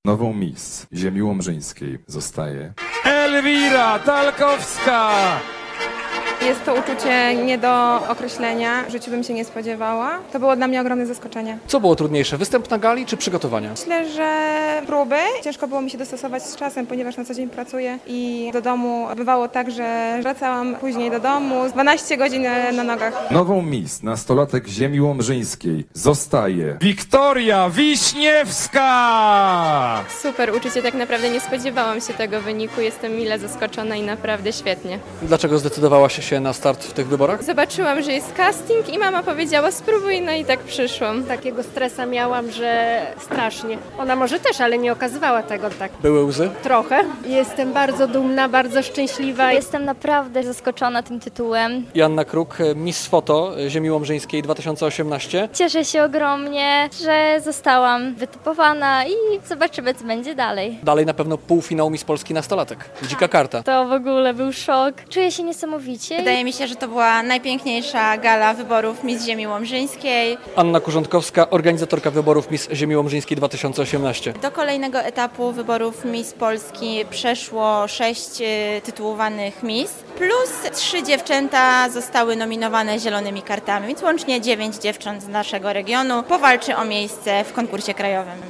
Nową Miss Ziemi Łomżyńskiej zostaje Elwira Talkowska! Jest to uczucie nie do określenia, w życiu bym się nie spodziewała. To było dla mnie ogromne zaskoczenie. Co było trudniejsze, występ na gali czy przygotowania? Myślę, że próby. Ciężko było mi się dostosować z czasem, ponieważ na co dzień pracuję i do domu bywało tak, że wracałam później do domu, 12 godzin na nogach. Nową Miss nastolatek Ziemi Łomżyńskiej zostaje Wiktoria Wiśniewska! Super uczucie, tak naprawdę nie spodziewałam się tego wyniku. Jestem mile zaskoczona i naprawdę świetnie. Dlaczego zdecydowałaś się na start w tych wyborach? Zobaczyłam, że jest casting i mama powiedziała spróbuj, no i tak przyszłam. Takiego stresa miałam, że strasznie. Ona może też, ale nie okazywała tego tak. Były łzy? Trochę. Jestem bardzo dumna, bardzo szczęśliwa. Jestem naprawdę zaskoczona tym tytułem. Joanna Kruk, Miss Foto Ziemi Łomżyńskiej 2018. Cieszę się ogromnie, że zostałam wytypowana i zobaczymy, co będzie dalej. Dalej na pewno półfinał Miss Polski nastolatek. Dzika karta. To w ogóle był szok. Czuję się niesamowicie. Wydaje mi się, że to była najpiękniejsza gala wyborów Miss Ziemi Łomżyńskiej. Anna Kurzątkowska, organizatorka wyborów Miss Ziemi Łomżyńskiej 2018. Do kolejnego etapu wyborów Miss Polski przeszło 6 tytułowanych Miss, plus 3 dziewczęta zostały nominowane zielonymi kartami, więc łącznie 9 dziewcząt z naszego regionu powalczy o miejsce w konkursie krajowym.